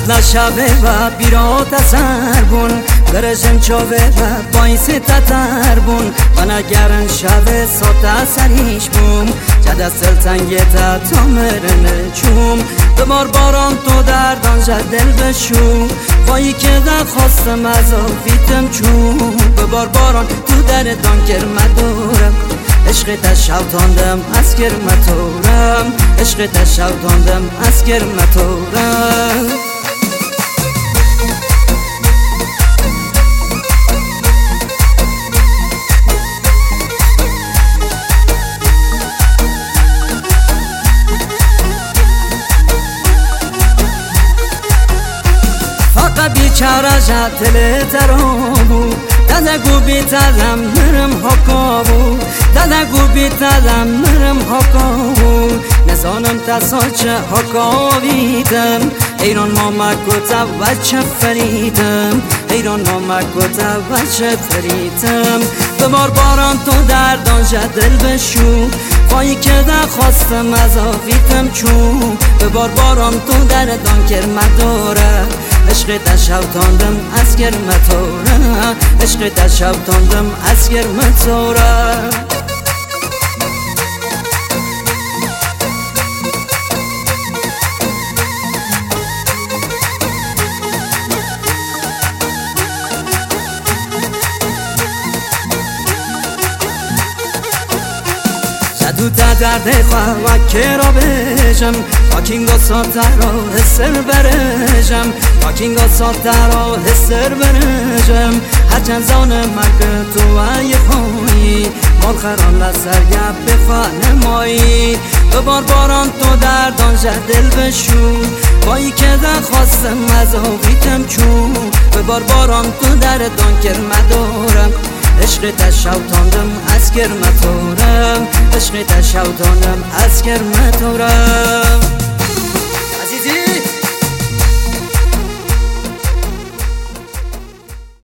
بدلا شبه و بیرات اثر بون برشم چاوه و باعث تتر بون و نگرن شبه ساته سریش بوم جده سلطنگه تا تامرن چوم ببار باران تو دردان دل بشوم بایی که در خواستم از آفیتم چوم ببار باران تو دردان کرمدورم عشق تشوتاندم از کرمتورم عشق تشوتاندم از کرمتورم بیچاره جتل ترابو دادگو بیتدم نرم حکابو دادگو بیتدم نرم حکابو نزانم تساچه حکاویدم ایران مامکو تا وچه فریدم ایران مامکو تا وچه فریدم ببار باران تو دردان دل بشو پایی که در خواستم از آفیتم چون ببار باران تو دردان کرمداره عشق تشوتاندم از کرمتوره عشق تشوتاندم از کرمتوره تو تا درد خواه و کرا بشم پاکینگا ساته را حسر برشم پاکینگا ساته را حسر برشم هرچند زان مکه تو ای خویی مال خران لسر گپ بخواه نمایی ببار باران تو دردان دل بشو بایی که در خواستم از آویتم چون ببار باران تو دردان کرمدارم عشق تشوتاندم از کرمتورم عشق تشوتاندم از کرمتورم